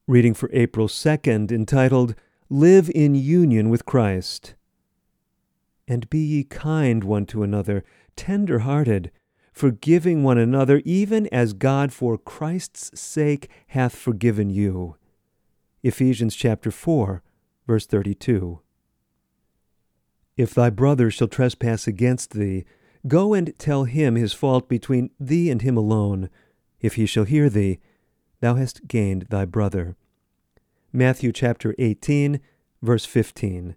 Reading for April 2nd, entitled, Live in Union with Christ. And be ye kind one to another, tender-hearted, forgiving one another, even as God for Christ's sake hath forgiven you. Ephesians chapter 4, verse 32. If thy brother shall trespass against thee, go and tell him his fault between thee and him alone. If he shall hear thee, thou hast gained thy brother. Matthew chapter 18, verse 15.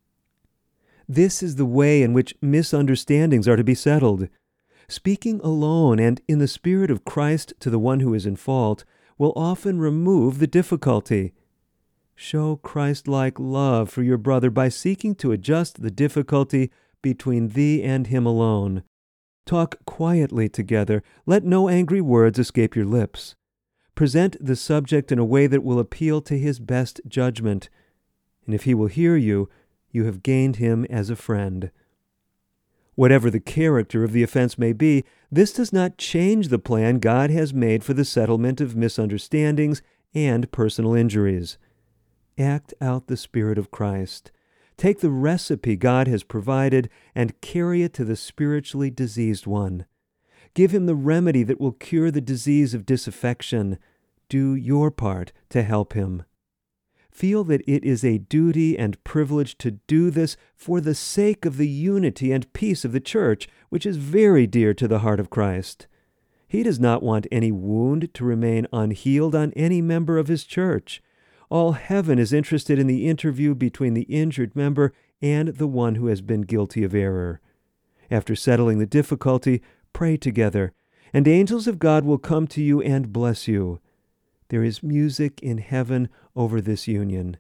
This is the way in which misunderstandings are to be settled. Speaking alone and in the Spirit of Christ to the one who is in fault will often remove the difficulty. Show Christ-like love for your brother by seeking to adjust the difficulty between thee and him alone. Talk quietly together. Let no angry words escape your lips. Present the subject in a way that will appeal to his best judgment. And if he will hear you, you have gained him as a friend. Whatever the character of the offense may be, this does not change the plan God has made for the settlement of misunderstandings and personal injuries. Act out the Spirit of Christ. Take the recipe God has provided and carry it to the spiritually diseased one. Give him the remedy that will cure the disease of disaffection. Do your part to help him. Feel that it is a duty and privilege to do this for the sake of the unity and peace of the church, which is very dear to the heart of Christ. He does not want any wound to remain unhealed on any member of his church. All heaven is interested in the interview between the injured member and the one who has been guilty of error. After settling the difficulty, pray together, and angels of God will come to you and bless you. There is music in heaven over this union.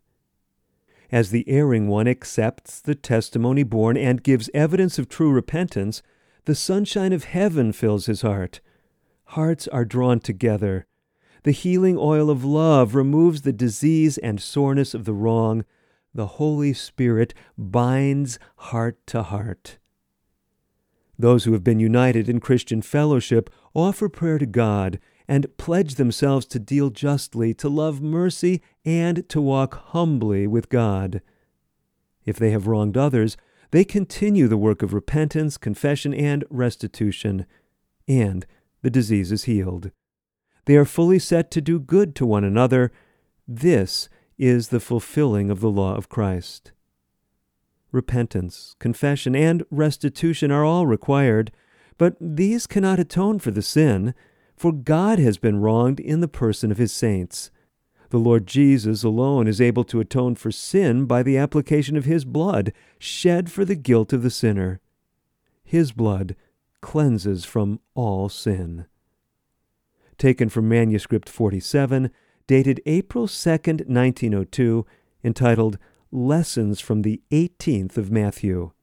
As the erring one accepts the testimony borne and gives evidence of true repentance, the sunshine of heaven fills his heart. Hearts are drawn together. The healing oil of love removes the disease and soreness of the wrong. The Holy Spirit binds heart to heart. Those who have been united in Christian fellowship offer prayer to God and pledge themselves to deal justly, to love mercy, and to walk humbly with God. If they have wronged others, they continue the work of repentance, confession, and restitution, and the disease is healed. They are fully set to do good to one another. This is the fulfilling of the law of Christ. Repentance, confession, and restitution are all required, but these cannot atone for the sin, for God has been wronged in the person of his saints. The Lord Jesus alone is able to atone for sin by the application of his blood, shed for the guilt of the sinner. His blood cleanses from all sin. Taken from Manuscript 47, dated April 2nd, 1902, entitled Lessons from the 18th of Matthew.